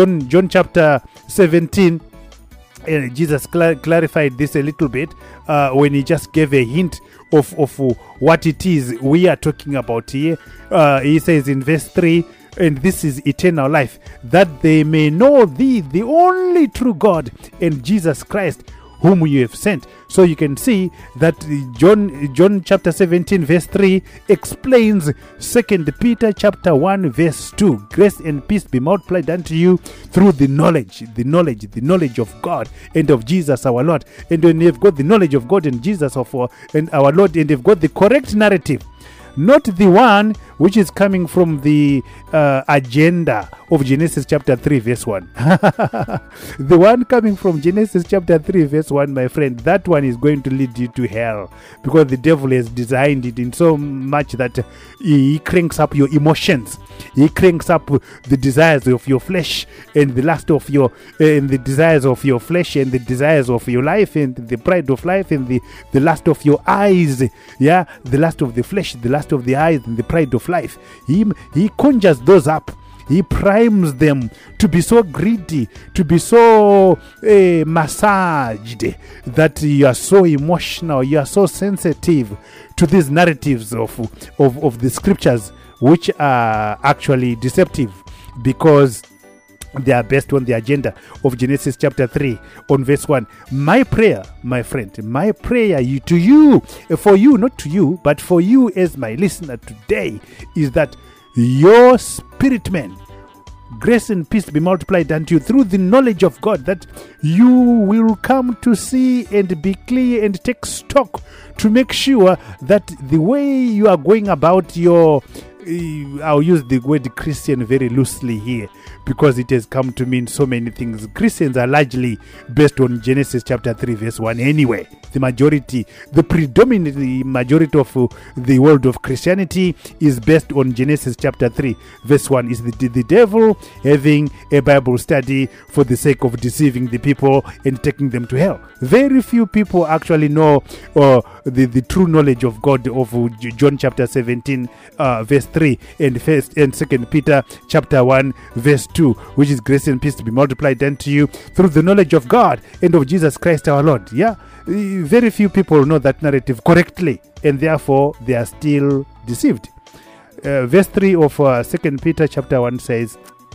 17. Jesus clarified this a little bit when he just gave a hint of what it is we are talking about here. He says in verse 3, and this is eternal life, that they may know thee, the only true God, and Jesus Christ, whom you have sent. So you can see that John chapter 17 verse 3 explains 2 Peter chapter 1 verse 2. Grace and peace be multiplied unto you through the knowledge of God and of Jesus our Lord. And when you've got the knowledge of God and Jesus and our Lord, and you've got the correct narrative, not the one which is coming from the agenda of Genesis chapter 3 verse 1. The one coming from Genesis chapter 3 verse 1, my friend, that one is going to lead you to hell, because the devil has designed it in so much that he cranks up your emotions. He cranks up the desires of your flesh and the lust of your and the desires of your flesh and the desires of your life and the pride of life and the lust of your eyes. Yeah, the lust of the flesh, the lust of the eyes and the pride of life. He conjures those up. He primes them to be so greedy, to be so massaged, that you are so emotional, you are so sensitive to these narratives of the scriptures, which are actually deceptive, because they are based on the agenda of Genesis chapter 3 on verse 1. My prayer, my friend, my prayer to you, for you, not to you, but for you as my listener today, is that your spirit man, grace and peace be multiplied unto you through the knowledge of God, that you will come to see and be clear and take stock to make sure that the way you are going about your, I'll use the word Christian very loosely here, because it has come to mean so many things. Christians are largely based on Genesis chapter 3 verse 1 anyway. The predominant majority of the world of Christianity is based on Genesis chapter 3 verse 1. Is the devil having a Bible study for the sake of deceiving the people and taking them to hell. Very few people actually know the true knowledge of God, of John chapter 17 verse 3 and 1st and 2nd Peter chapter 1 verse 2, which is grace and peace to be multiplied unto you through the knowledge of God and of Jesus Christ our Lord. Yeah, very few people know that narrative correctly, and therefore they are still deceived. Verse 3 of 2nd Peter chapter 1 says,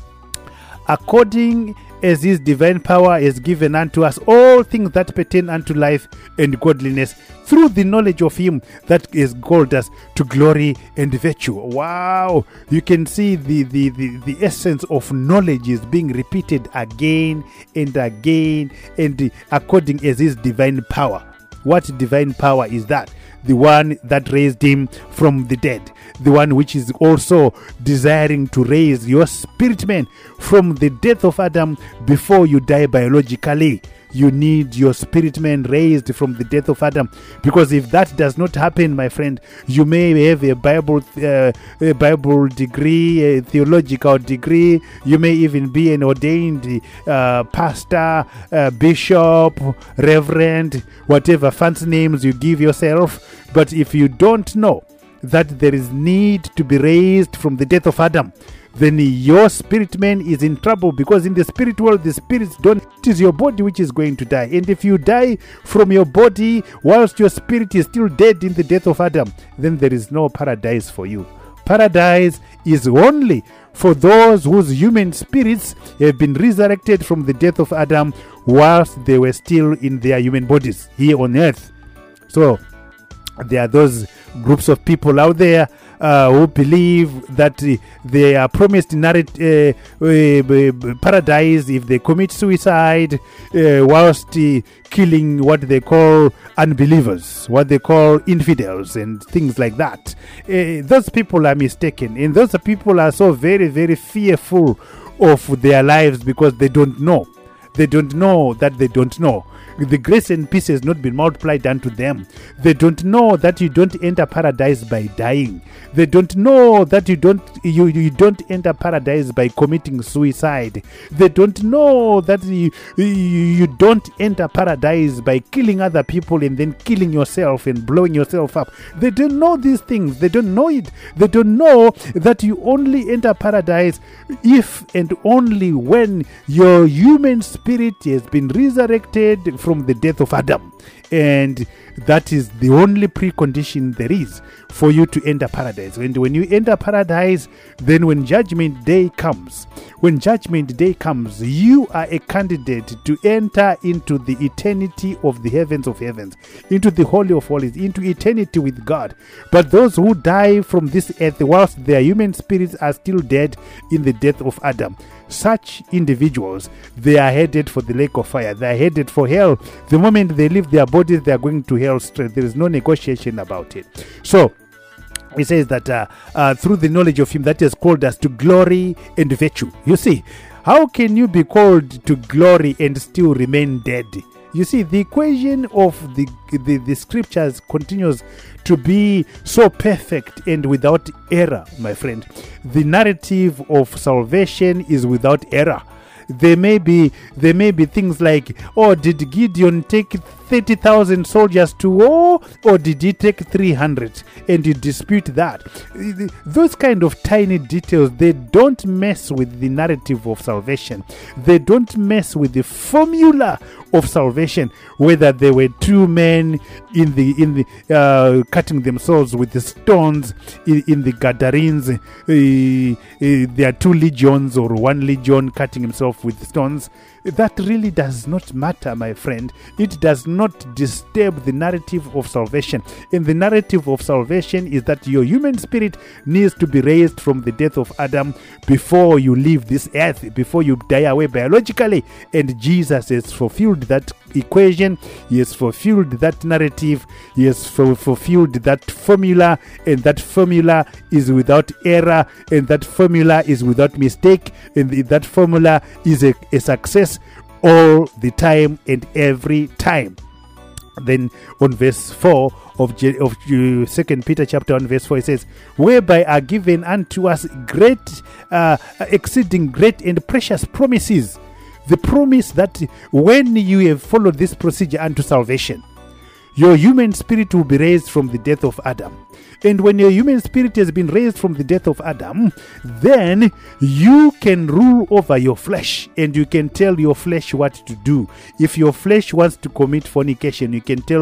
according as his divine power is given unto us all things that pertain unto life and godliness, through the knowledge of him that has called us to glory and virtue. Wow! You can see the essence of knowledge is being repeated again and again, and according as his divine power. What divine power is that? The one that raised him from the dead. The one which is also desiring to raise your spirit man from the death of Adam before you die biologically. You need your spirit man raised from the death of Adam, because if that does not happen, my friend, you may have a Bible degree, a theological degree. You may even be an ordained pastor, bishop, reverend, whatever fancy names you give yourself. But if you don't know that there is need to be raised from the death of Adam, then your spirit man is in trouble, because in the spirit world, the spirits don't. It is your body which is going to die. And if you die from your body whilst your spirit is still dead in the death of Adam, then there is no paradise for you. Paradise is only for those whose human spirits have been resurrected from the death of Adam whilst they were still in their human bodies here on earth. So there are those groups of people out there who believe that they are promised paradise if they commit suicide whilst killing what they call unbelievers, what they call infidels and things like that. Those people are mistaken, and those people are so very, very fearful of their lives, because they don't know. They don't know that they don't know. The grace and peace has not been multiplied unto them. They don't know that you don't enter paradise by dying. They don't know that you don't enter paradise by committing suicide. They don't know that you don't enter paradise by killing other people and then killing yourself and blowing yourself up. They don't know these things. They don't know it. They don't know that you only enter paradise if and only when your human spirit has been resurrected from the death of Adam. And that is the only precondition there is for you to enter paradise. And when you enter paradise, then when judgment day comes, you are a candidate to enter into the eternity of the heavens of heavens, into the holy of holies, into eternity with God. But those who die from this earth whilst their human spirits are still dead in the death of Adam, such individuals, they are headed for the lake of fire. They are headed for hell. The moment they leave their bodies, they are going to hell straight. There is no negotiation about it. So He says that through the knowledge of him that has called us to glory and virtue. You see, how can you be called to glory and still remain dead? You see, the equation of the scriptures continues to be so perfect and without error, my friend. The narrative of salvation is without error. There may be things like, oh, did Gideon take 30,000 soldiers to war, or did he take 300? And you dispute that. Those kind of tiny details, they don't mess with the narrative of salvation. They don't mess with the formula of salvation. Whether there were two men in the cutting themselves with the stones in the Gadarenes, there are two legions or one legion cutting himself with stones. That really does not matter, my friend. It does not disturb the narrative of salvation. And the narrative of salvation is that your human spirit needs to be raised from the death of Adam before you leave this earth, before you die away biologically. And Jesus has fulfilled that equation. He has fulfilled that narrative. He has fulfilled that formula, and that formula is without error, and that formula is without mistake, and that formula is a success all the time and every time. Then on verse 4 of 2 Peter chapter 1 verse 4, it says, whereby are given unto us great, exceeding great and precious promises. The promise that when you have followed this procedure unto salvation, your human spirit will be raised from the death of Adam. And when your human spirit has been raised from the death of Adam, then you can rule over your flesh, and you can tell your flesh what to do. If your flesh wants to commit fornication, you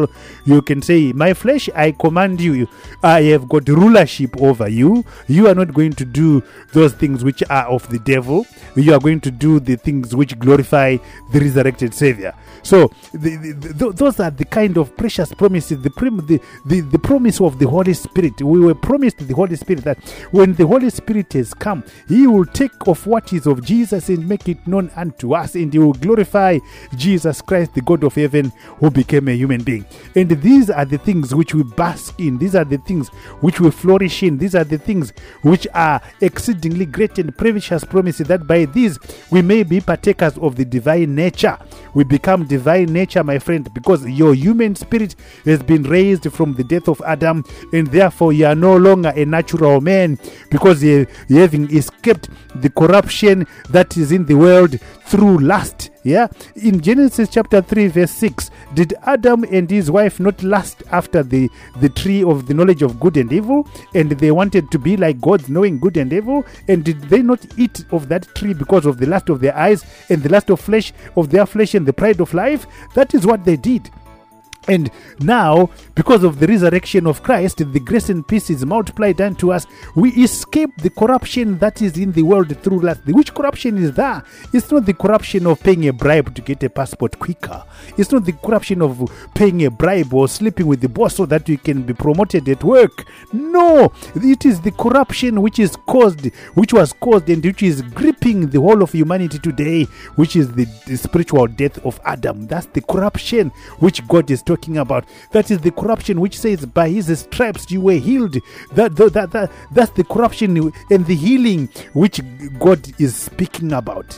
can say, my flesh, I command you, I have got rulership over you. You are not going to do those things which are of the devil. You are going to do the things which glorify the resurrected Savior. So those are the kind of precious promises, the promise of the Holy Spirit. We were promised the Holy Spirit that when the Holy Spirit has come, He will take of what is of Jesus and make it known unto us, and He will glorify Jesus Christ, the God of heaven, who became a human being. And these are the things which we bask in. These are the things which we flourish in. These are the things which are exceedingly great and precious promises, that by these we may be partakers of the divine nature. We become divine nature, my friend, because your human spirit has been raised from the death of Adam, and therefore you are no longer a natural man, because you having escaped the corruption that is in the world through lust. Yeah, in Genesis chapter 3 verse 6, did Adam and his wife not lust after the tree of the knowledge of good and evil, and they wanted to be like gods, knowing good and evil? And did they not eat of that tree because of the lust of their eyes and the lust of flesh, of their flesh, and the pride of life? That is what they did. And now, because of the resurrection of Christ, the grace and peace is multiplied unto us. We escape the corruption that is in the world through lust. Which corruption is that? It's not the corruption of paying a bribe to get a passport quicker. It's not the corruption of paying a bribe or sleeping with the boss so that you can be promoted at work. No, it is the corruption which was caused and which is gripping the whole of humanity today, which is the spiritual death of Adam. That's the corruption which God is talking about. That is the corruption which says, by His stripes you were healed. That's the corruption and the healing which God is speaking about.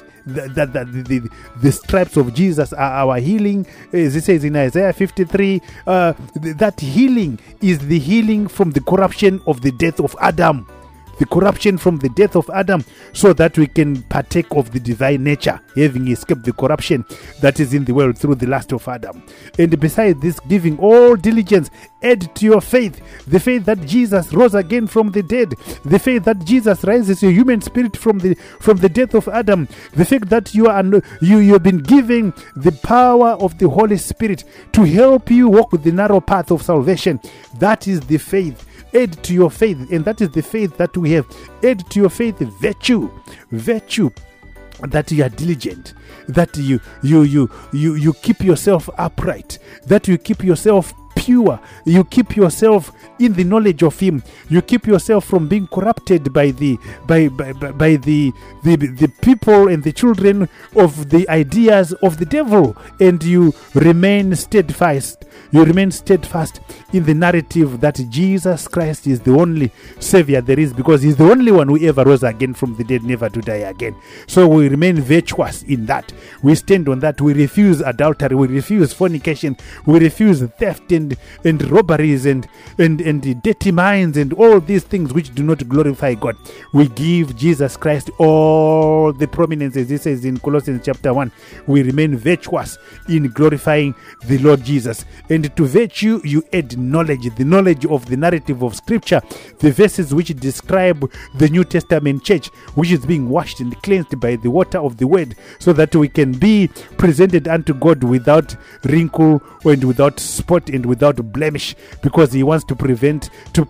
The stripes of Jesus are our healing. As it says in Isaiah 53, that healing is the healing from the corruption of the death of Adam. The corruption from the death of Adam, so that we can partake of the divine nature, having escaped the corruption that is in the world through the lust of Adam. And besides this, giving all diligence, add to your faith the faith that Jesus rose again from the dead, the faith that Jesus raises your human spirit from the death of Adam, the fact that you have been given the power of the Holy Spirit to help you walk the narrow path of salvation. That is the faith. Add to your faith, and that is the faith that we have. Add to your faith virtue, that you are diligent, that you keep yourself upright, that you keep yourself pure. You keep yourself in the knowledge of Him. You keep yourself from being corrupted by the people and the children of the ideas of the devil, and you remain steadfast. You remain steadfast in the narrative that Jesus Christ is the only Savior there is, because He's the only one who ever rose again from the dead, never to die again. So we remain virtuous in that. We stand on that. We refuse adultery. We refuse fornication. We refuse theft and robberies and dirty minds and all these things which do not glorify God. We give Jesus Christ all the prominence, as He says in Colossians chapter 1. We remain virtuous in glorifying the Lord Jesus. And to virtue, you add knowledge, the knowledge of the narrative of Scripture, the verses which describe the New Testament church, which is being washed and cleansed by the water of the Word, so that we can be presented unto God without wrinkle and without spot and without blemish, because He wants to present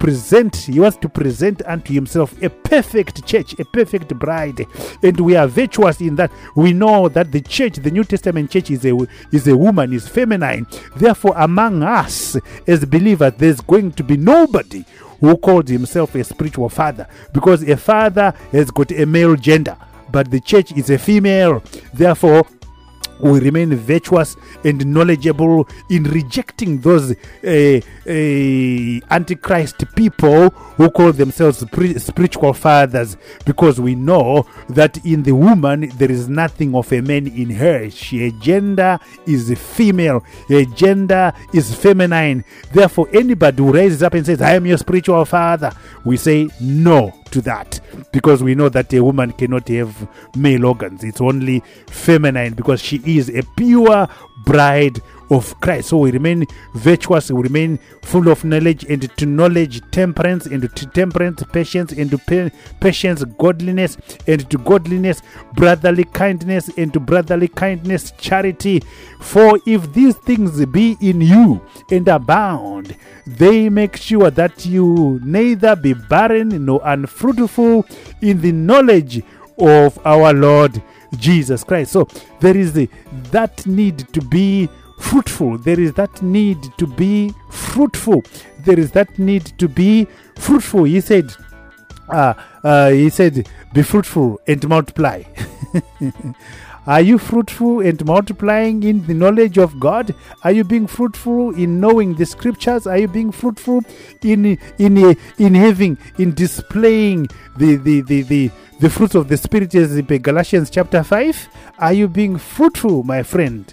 unto Himself a perfect church, a perfect bride. And we are virtuous in that. We know that the church, the New Testament church, is a woman, is feminine. Therefore, among us as believers, there's going to be nobody who calls himself a spiritual father, because a father has got a male gender, but the church is a female. Therefore, we remain virtuous and knowledgeable in rejecting those antichrist people who call themselves spiritual fathers, because we know that in the woman there is nothing of a man in her. Her gender is female, her gender is feminine. Therefore, anybody who raises up and says, I am your spiritual father, we say no to that, because we know that a woman cannot have male organs. It's only feminine, because she is a pure bride of Christ. So we remain virtuous, we remain full of knowledge, and to knowledge temperance, and to temperance patience, and to patience godliness, and to godliness brotherly kindness, and to brotherly kindness charity. For if these things be in you and abound, they make sure that you neither be barren nor unfruitful in the knowledge of our Lord Jesus Christ. So there is that need to be fruitful. There is that need to be fruitful. There is that need to be fruitful. He said, be fruitful and multiply. Are you fruitful and multiplying in the knowledge of God? Are you being fruitful in knowing the Scriptures? Are you being fruitful in displaying the fruits of the Spirit, as in Galatians chapter 5? Are you being fruitful, my friend?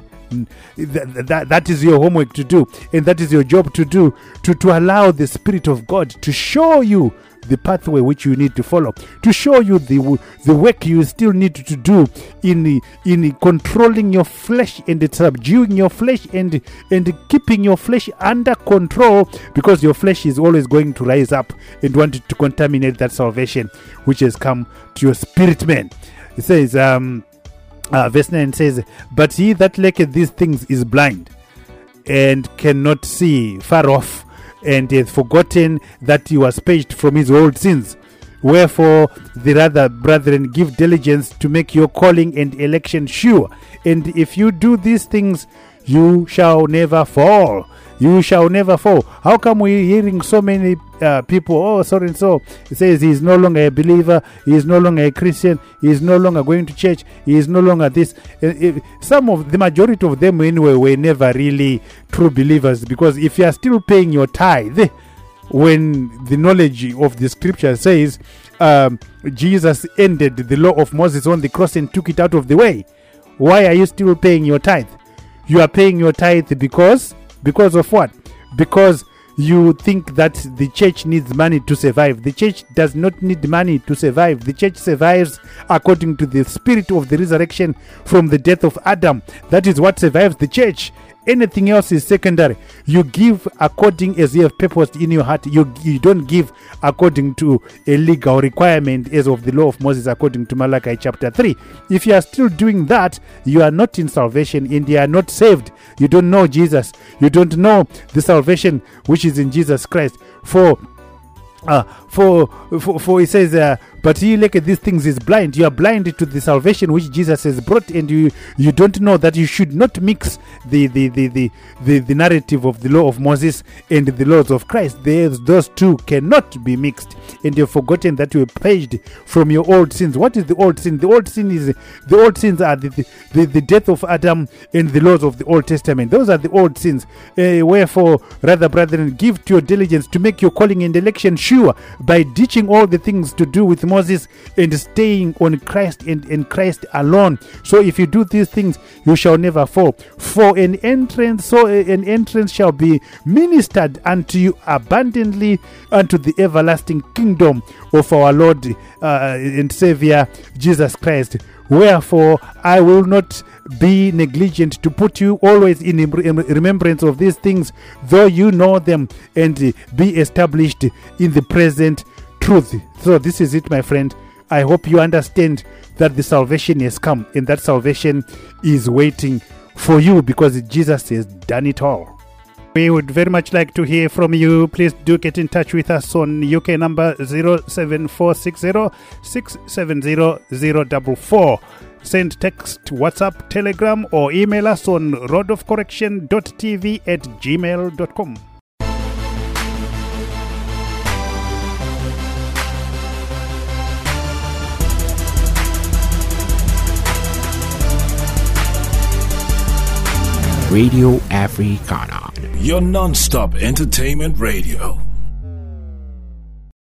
That is your homework to do, and that is your job to do, to allow the Spirit of God to show you the pathway which you need to follow, to show you the work you still need to do in controlling your flesh and subduing your flesh and keeping your flesh under control, because your flesh is always going to rise up and want to contaminate that salvation which has come to your spirit man. It says, verse 9 says, but he that lacketh these things is blind and cannot see far off, and hath forgotten that he was purged from his old sins. Wherefore, the rather, brethren, give diligence to make your calling and election sure. And if you do these things, you shall never fall. You shall never fall. How come we're hearing so many people, oh, so and so, it says he is no longer a believer, he is no longer a Christian, he is no longer going to church, he is no longer this. The majority of them anyway were never really true believers, because if you are still paying your tithe, when the knowledge of the Scripture says Jesus ended the law of Moses on the cross and took it out of the way, why are you still paying your tithe? You are paying your tithe because of what? Because you think that the church needs money to survive. The church does not need money to survive. The church survives according to the spirit of the resurrection from the death of Adam. That is what survives the church. Anything else is secondary. You give according as you have purposed in your heart. You don't give according to a legal requirement as of the law of Moses according to Malachi chapter 3. If you are still doing that, you are not in salvation and you are not saved. You don't know Jesus. You don't know the salvation which is in Jesus Christ. For For it says, but he look at these things is blind. You are blind to the salvation which Jesus has brought, and you don't know that you should not mix the narrative of the law of Moses and the laws of Christ. Those two cannot be mixed, and you've forgotten that you were purged from your old sins. What is the old sin? The old sins are the death of Adam and the laws of the Old Testament. Those are the old sins. Wherefore, rather, brethren, give to your diligence to make your calling and election sure by ditching all the things to do with Moses and staying on Christ and Christ alone. So if you do these things, you shall never fall. For an entrance shall be ministered unto you abundantly unto the everlasting kingdom of our Lord and Savior Jesus Christ. Wherefore I will not be negligent to put you always in remembrance of these things, though you know them, and be established in the present truth. So this is it, my friend. I hope you understand that the salvation has come, and that salvation is waiting for you because Jesus has done it all. We would very much like to hear from you. Please do get in touch with us on UK number 07460 670 044. Send text, WhatsApp, Telegram, or email us on rodofcorrection.tv@gmail.com. Radio Africana, your non-stop entertainment radio.